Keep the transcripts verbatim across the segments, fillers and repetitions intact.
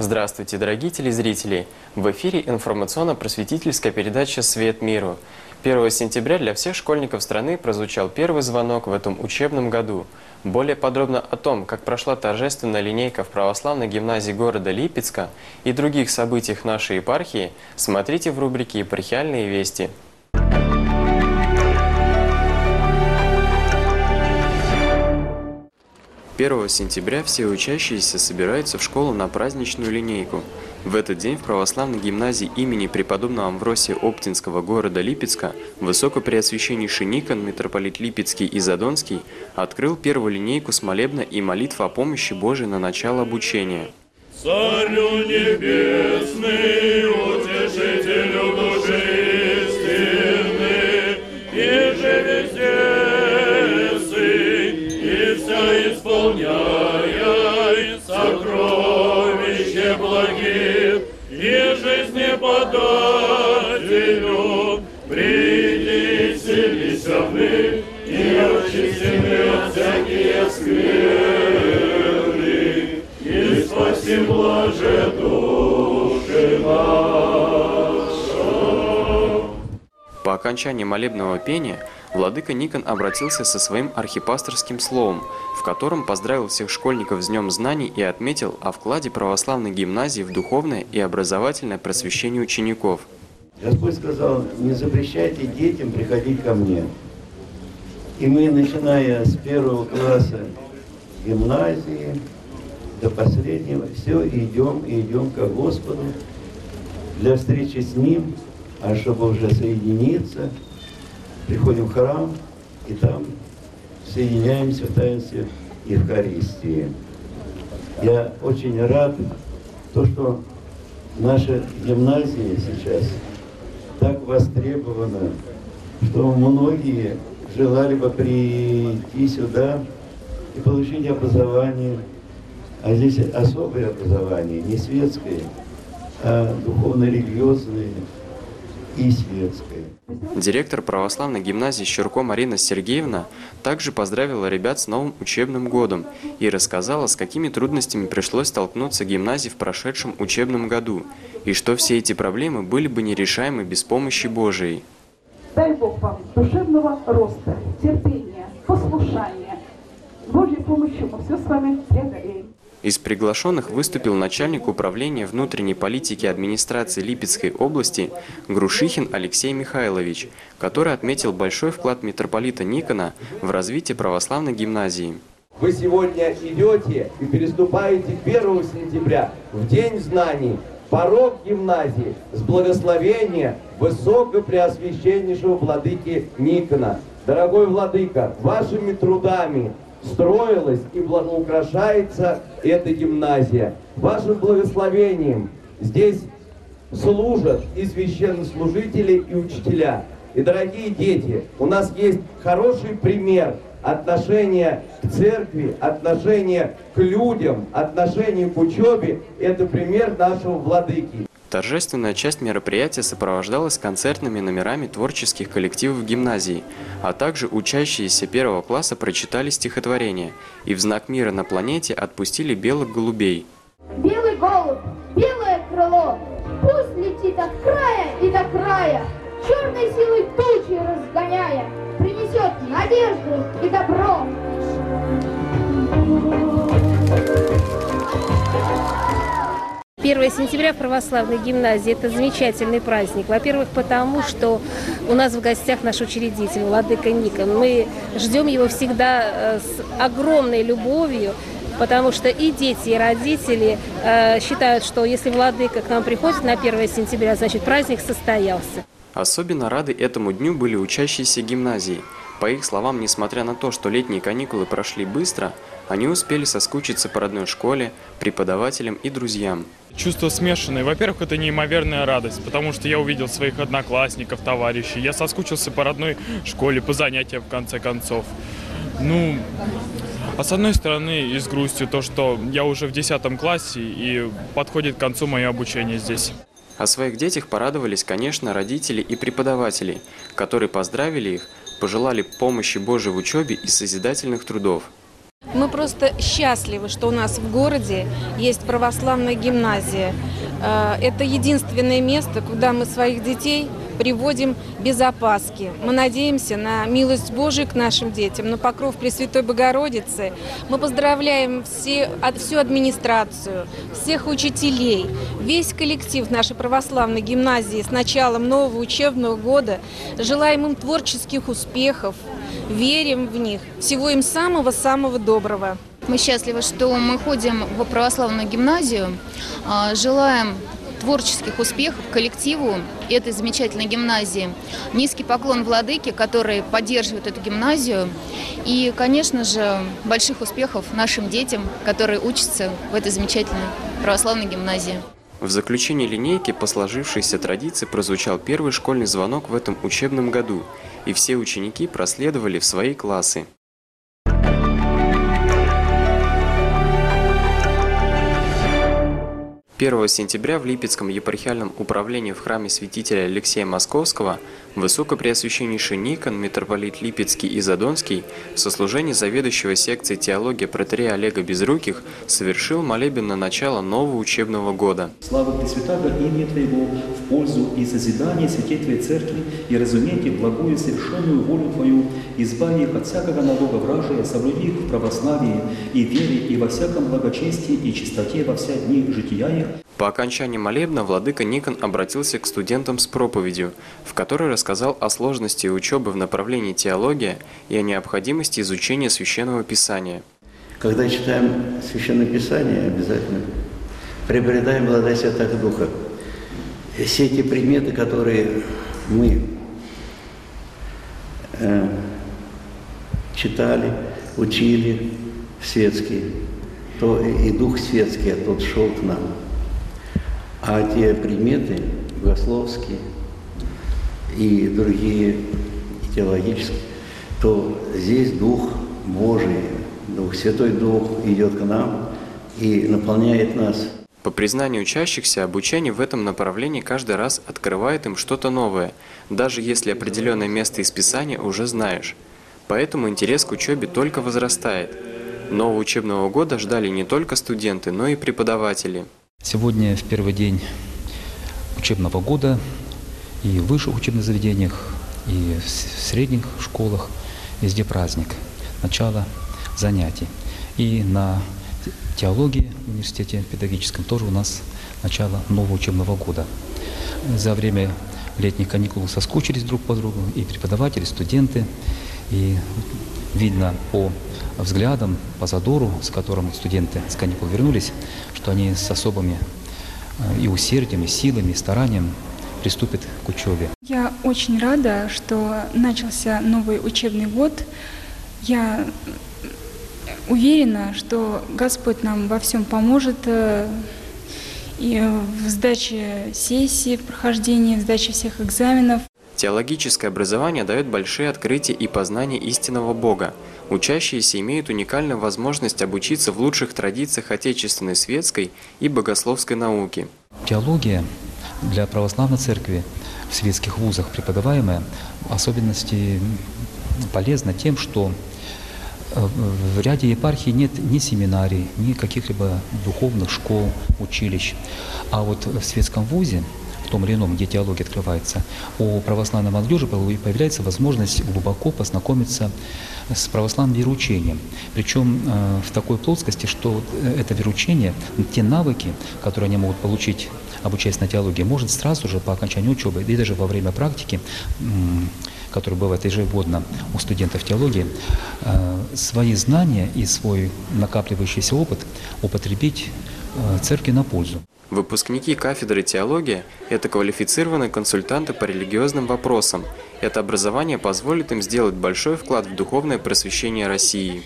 Здравствуйте, дорогие телезрители! В эфире информационно-просветительская передача «Свет миру». первого сентября для всех школьников страны прозвучал первый звонок в этом учебном году. Более подробно о том, как прошла торжественная линейка в православной гимназии города Липецка и других событиях нашей епархии, смотрите в рубрике «Епархиальные вести». первого сентября все учащиеся собираются в школу на праздничную линейку. В этот день в православной гимназии имени преподобного Амвросия Оптинского города Липецка высокопреосвященнейший Никон, митрополит Липецкий и Задонский, открыл первую линейку с молебна и молитв о помощи Божией на начало обучения. Царю небесный, утешителю души истины, и же везде и вся исполняя сокровище благих, и жизни подателю, приди, вселися в них, и очистины от всякие скверны, и спаси блаже души наша. По окончании молебного пения владыка Никон обратился со своим архипасторским словом, в котором поздравил всех школьников с Днем Знаний и отметил о вкладе православной гимназии в духовное и образовательное просвещение учеников. Господь сказал: не запрещайте детям приходить ко мне. И мы, начиная с первого класса гимназии до последнего, все идем и идем ко Господу для встречи с Ним, а чтобы уже соединиться, приходим в храм и там соединяемся в таинстве Евхаристии. Я очень рад, то, что наша гимназия сейчас так востребована, что многие желали бы прийти сюда и получить образование, а здесь особое образование, не светское, а духовно-религиозное и светское. Директор православной гимназии Щурко Марина Сергеевна также поздравила ребят с новым учебным годом и рассказала, с какими трудностями пришлось столкнуться гимназии в прошедшем учебном году, и что все эти проблемы были бы нерешаемы без помощи Божией. Дай Бог вам душевного роста, терпения, послушания. Божьей помощью мы все с вами преодолеем. Из приглашенных выступил начальник управления внутренней политики администрации Липецкой области Грушихин Алексей Михайлович, который отметил большой вклад митрополита Никона в развитие православной гимназии. Вы сегодня идете и переступаете первого сентября, в День знаний, порог гимназии с благословения высокопреосвященнейшего владыки Никона. Дорогой владыка, вашими трудами строилась и благоукрашается эта гимназия. Вашим благословением здесь служат и священнослужители, и учителя. И, дорогие дети, у нас есть хороший пример отношения к церкви, отношения к людям, отношения к учебе. Это пример нашего владыки. Торжественная часть мероприятия сопровождалась концертными номерами творческих коллективов гимназии, а также учащиеся первого класса прочитали стихотворение и в знак мира на планете отпустили белых голубей. Белый голубь, белое крыло, пусть летит от края и до края, черной силой тучи разгоняя, принесет надежду и добро. первого сентября в православной гимназии – это замечательный праздник. Во-первых, потому что у нас в гостях наш учредитель, владыка Никон. Мы ждем его всегда с огромной любовью, потому что и дети, и родители э, считают, что если владыка к нам приходит на первого сентября, значит праздник состоялся. Особенно рады этому дню были учащиеся гимназии. По их словам, несмотря на то, что летние каникулы прошли быстро, они успели соскучиться по родной школе, преподавателям и друзьям. Чувства смешанные. Во-первых, это неимоверная радость, потому что я увидел своих одноклассников, товарищей. Я соскучился по родной школе, по занятиям, в конце концов. Ну, а с одной стороны, и с грустью, то, что я уже в десятом классе и подходит к концу мое обучение здесь. О своих детях порадовались, конечно, родители и преподаватели, которые поздравили их, пожелали помощи Божией в учебе и созидательных трудов. Мы просто счастливы, что у нас в городе есть православная гимназия. Это единственное место, куда мы своих детей приводим без опаски. Мы надеемся на милость Божию к нашим детям, на покров Пресвятой Богородицы. Мы поздравляем все, всю администрацию, всех учителей, весь коллектив нашей православной гимназии с началом нового учебного года. Желаем им творческих успехов, верим в них, всего им самого-самого доброго. Мы счастливы, что мы ходим в православную гимназию, желаем творческих успехов коллективу этой замечательной гимназии. Низкий поклон владыке, который поддерживает эту гимназию. И, конечно же, больших успехов нашим детям, которые учатся в этой замечательной православной гимназии. В заключении линейки по сложившейся традиции прозвучал первый школьный звонок в этом учебном году, и все ученики проследовали в свои классы. первого сентября в Липецком епархиальном управлении в храме святителя Алексея Московского высокопреосвященнейший Никон, митрополит Липецкий и Задонский, в сослужении заведующего секцией теологии протоиерея Олега Безруких совершил молебен на начало нового учебного года. Слава Пресвятаго имя Твоего в пользу и созидания святей Твоей Церкви, и разумейте благую совершенную волю Твою, избави их от всякого налога вражия, соблюди их в православии и вере, и во всяком благочестии и чистоте во все дни жития их. По окончании молебна владыка Никон обратился к студентам с проповедью, в которой рассказал о сложности учебы в направлении теология и о необходимости изучения Священного Писания. Когда читаем Священное Писание, обязательно приобретаем благодать Святого Духа. Все эти предметы, которые мы э, читали, учили светские, то и Дух светский тот шел к нам. А те предметы богословские и другие и теологические, то здесь Дух Божий, Дух Святой Дух идет к нам и наполняет нас. По признанию учащихся, обучение в этом направлении каждый раз открывает им что-то новое, даже если определенное место из Писания уже знаешь. Поэтому интерес к учебе только возрастает. Нового учебного года ждали не только студенты, но и преподаватели. Сегодня в первый день учебного года и в высших учебных заведениях, и в средних школах везде праздник, начало занятий. И на теологии в университете педагогическом тоже у нас начало нового учебного года. За время летних каникул соскучились друг по другу и преподаватели, и студенты, и видно по взглядам, по задору, с которым студенты с каникул вернулись, что они с особыми и усердием, и силами, и старанием приступят к учебе. Я очень рада, что начался новый учебный год. Я уверена, что Господь нам во всем поможет и в сдаче сессии, в прохождении, в сдаче всех экзаменов. Теологическое образование дает большие открытия и познание истинного Бога. Учащиеся имеют уникальную возможность обучиться в лучших традициях отечественной светской и богословской науки. Теология для православной церкви в светских вузах преподаваемая в особенности полезна тем, что в ряде епархий нет ни семинарий, ни каких-либо духовных школ, училищ. А вот в светском вузе, в том или ином, где теология открывается, у православной молодежи появляется возможность глубоко познакомиться с православным вероучением. Причем э, в такой плоскости, что это вероучение, те навыки, которые они могут получить, обучаясь на теологии, может сразу же по окончанию учебы, и даже во время практики, э, которая бывает ежегодно у студентов теологии, э, свои знания и свой накапливающийся опыт употребить э, церкви на пользу. Выпускники кафедры теологии – это квалифицированные консультанты по религиозным вопросам. Это образование позволит им сделать большой вклад в духовное просвещение России.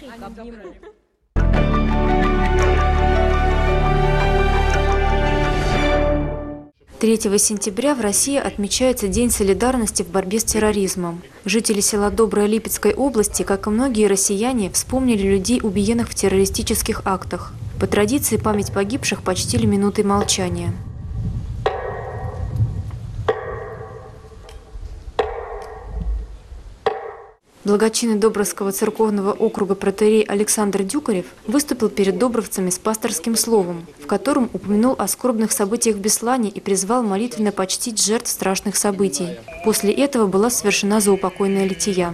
третьего сентября в России отмечается День солидарности в борьбе с терроризмом. Жители села Добрая Липецкой области, как и многие россияне, вспомнили людей, убиенных в террористических актах. По традиции память погибших почтили минутой молчания. Благочинный Добровского церковного округа протоиерей Александр Дюкарев выступил перед добровцами с пасторским словом, в котором упомянул о скорбных событиях в Беслане и призвал молитвенно почтить жертв страшных событий. После этого была совершена заупокойная лития.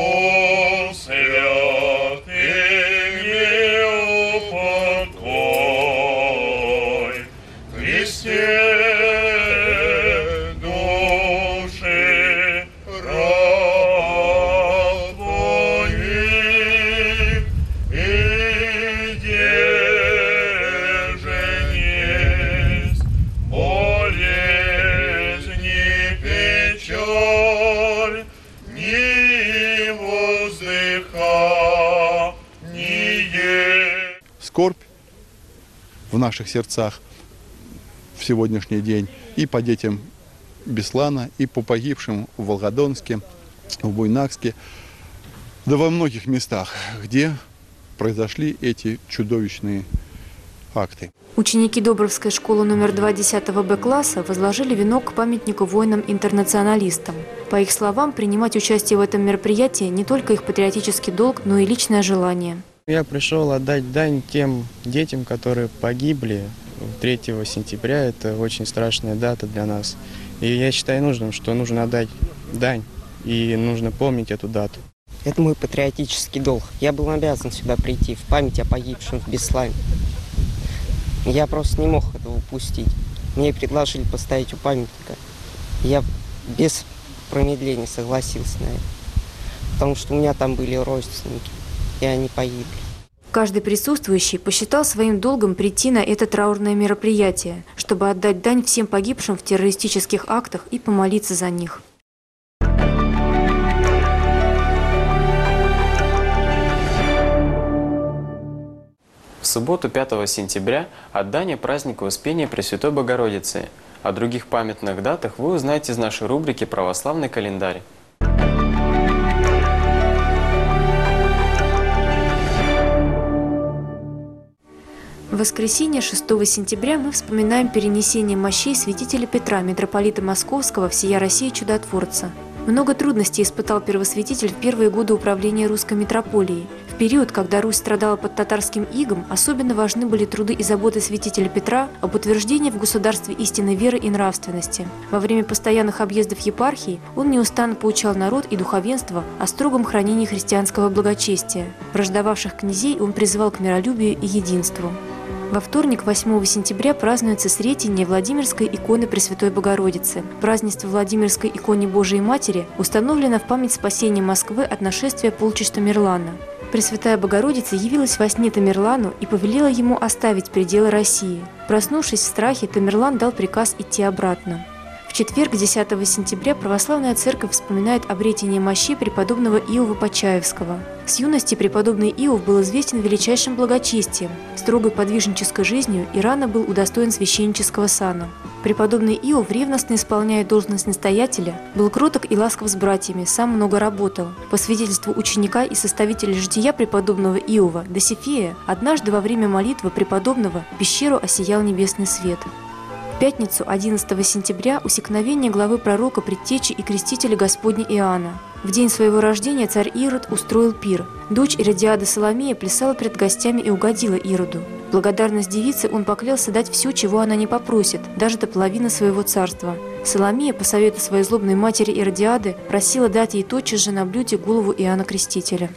Скорбь в наших сердцах в сегодняшний день и по детям Беслана, и по погибшим в Волгодонске, в Буйнакске, да во многих местах, где произошли эти чудовищные акты. Ученики Добровской школы номер два десятого Б класса возложили венок к памятнику воинам-интернационалистам. По их словам, принимать участие в этом мероприятии не только их патриотический долг, но и личное желание. Я пришел отдать дань тем детям, которые погибли третьего сентября. Это очень страшная дата для нас. И я считаю нужным, что нужно отдать дань и нужно помнить эту дату. Это мой патриотический долг. Я был обязан сюда прийти в память о погибшем в Беслане. Я просто не мог этого упустить. Мне предложили поставить у памятника. Я без промедления согласился на это. Потому что у меня там были родственники, и они погибли. Каждый присутствующий посчитал своим долгом прийти на это траурное мероприятие, чтобы отдать дань всем погибшим в террористических актах и помолиться за них. В субботу пятого сентября отдание праздника Успения Пресвятой Богородицы. О других памятных датах вы узнаете из нашей рубрики «Православный календарь». В воскресенье шестого сентября мы вспоминаем перенесение мощей святителя Петра, митрополита Московского, всея России чудотворца. Много трудностей испытал первосвятитель в первые годы управления русской митрополией. В период, когда Русь страдала под татарским игом, особенно важны были труды и заботы святителя Петра об утверждении в государстве истинной веры и нравственности. Во время постоянных объездов епархии он неустанно поучал народ и духовенство о строгом хранении христианского благочестия. Враждовавших князей он призывал к миролюбию и единству. Во вторник, восьмого сентября, празднуется Сретение Владимирской иконы Пресвятой Богородицы. Празднество Владимирской иконе Божией Матери установлено в память спасения Москвы от нашествия полчища Тамерлана. Пресвятая Богородица явилась во сне Тамерлану и повелела ему оставить пределы России. Проснувшись в страхе, Тамерлан дал приказ идти обратно. В четверг, десятого сентября, православная церковь вспоминает обретение мощей преподобного Иова Почаевского. С юности преподобный Иов был известен величайшим благочестием, строгой подвижнической жизнью и рано был удостоен священнического сана. Преподобный Иов, ревностно исполняя должность настоятеля, был кроток и ласков с братьями, сам много работал. По свидетельству ученика и составителя жития преподобного Иова, Досифея, однажды во время молитвы преподобного пещеру осиял небесный свет. В пятницу, одиннадцатого сентября, усекновение главы пророка, предтечи и крестителя Господня Иоанна. В день своего рождения царь Ирод устроил пир. Дочь Иродиада Соломея плясала пред гостями и угодила Ироду. В благодарность девице он поклялся дать все, чего она не попросит, даже до половины своего царства. Соломея, по совету своей злобной матери Иродиады, просила дать ей тотчас же на блюде голову Иоанна Крестителя.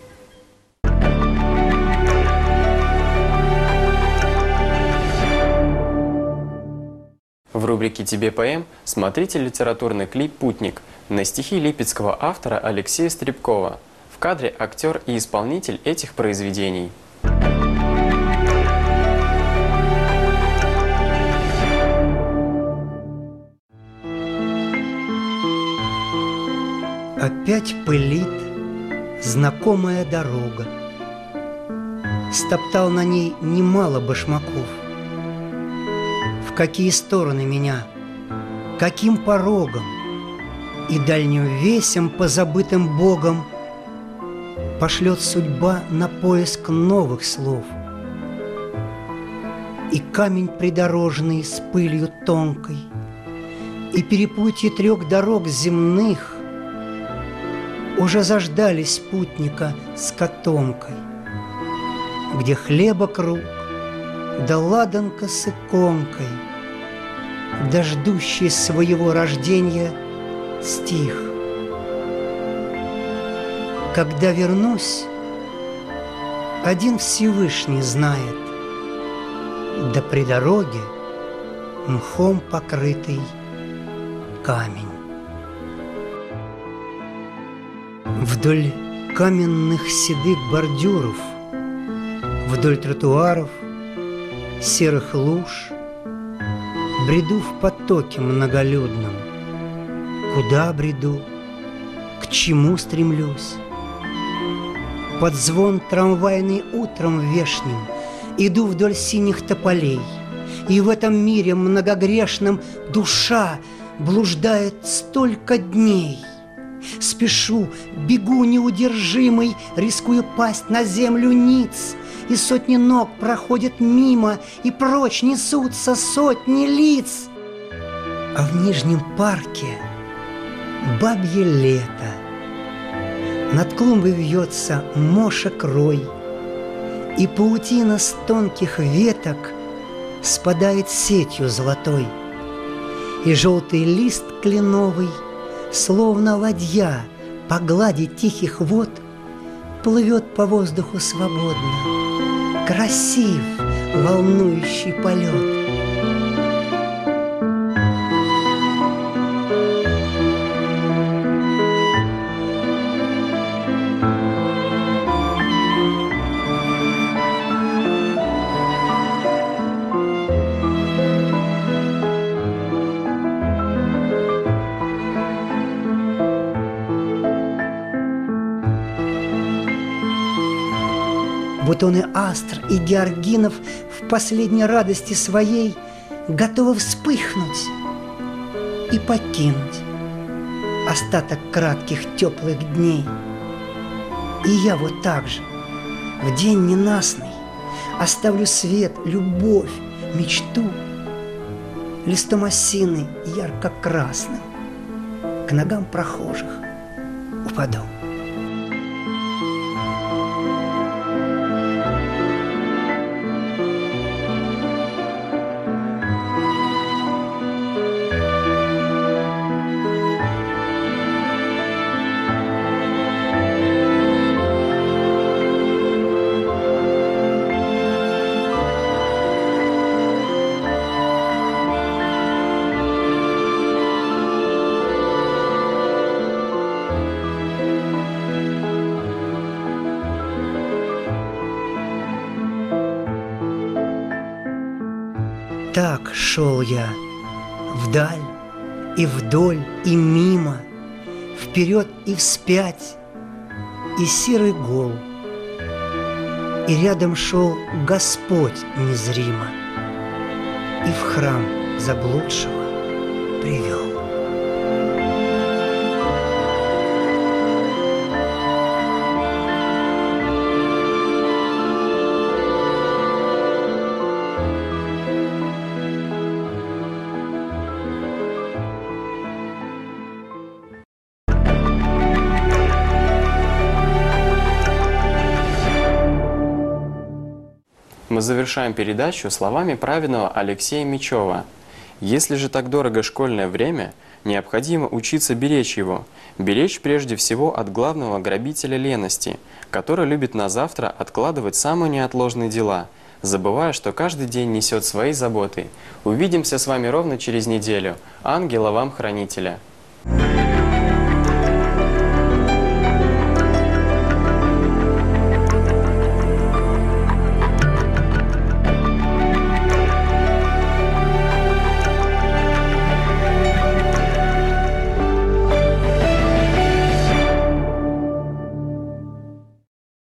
В рубрике «Тебе поэм» смотрите литературный клип «Путник» на стихи липецкого автора Алексея Стребкова. В кадре актер и исполнитель этих произведений. Опять пылит знакомая дорога. Стоптал на ней немало башмаков. В какие стороны меня, каким порогом и дальним весям, позабытым Богом, пошлет судьба на поиск новых слов. И камень придорожный с пылью тонкой, и перепутье трех дорог земных уже заждались путника с котомкой, где хлеба круг, да ладанка с иконкой, да ждущий своего рождения стих. Когда вернусь, один Всевышний знает, да при дороге мхом покрытый камень. Вдоль каменных седых бордюров, вдоль тротуаров, серых луж, бреду в потоке многолюдном. Куда бреду, к чему стремлюсь? Под звон трамвайный утром вешним иду вдоль синих тополей, и в этом мире многогрешном душа блуждает столько дней. Спешу, бегу неудержимый, рискую пасть на землю ниц, и сотни ног проходят мимо, и прочь несутся сотни лиц. А в Нижнем парке бабье лето, над клумбой вьется мошек рой, и паутина с тонких веток спадает сетью золотой, и желтый лист кленовый, словно ладья по глади тихих вод, плывет по воздуху свободно. Красив волнующий полет. Бутоны астр и георгинов в последней радости своей готовы вспыхнуть и покинуть остаток кратких теплых дней. И я вот так же в день ненастный оставлю свет, любовь, мечту листом осины ярко-красным к ногам прохожих упаду. Так шел я вдаль и вдоль и мимо, вперед и вспять, и серый гол, и рядом шел Господь незримо, и в храм заблудшего привел. Мы завершаем передачу словами праведного Алексея Мечева. Если же так дорого школьное время, необходимо учиться беречь его, беречь прежде всего от главного грабителя лености, который любит на завтра откладывать самые неотложные дела, забывая, что каждый день несет свои заботы. Увидимся с вами ровно через неделю. Ангела вам хранителя!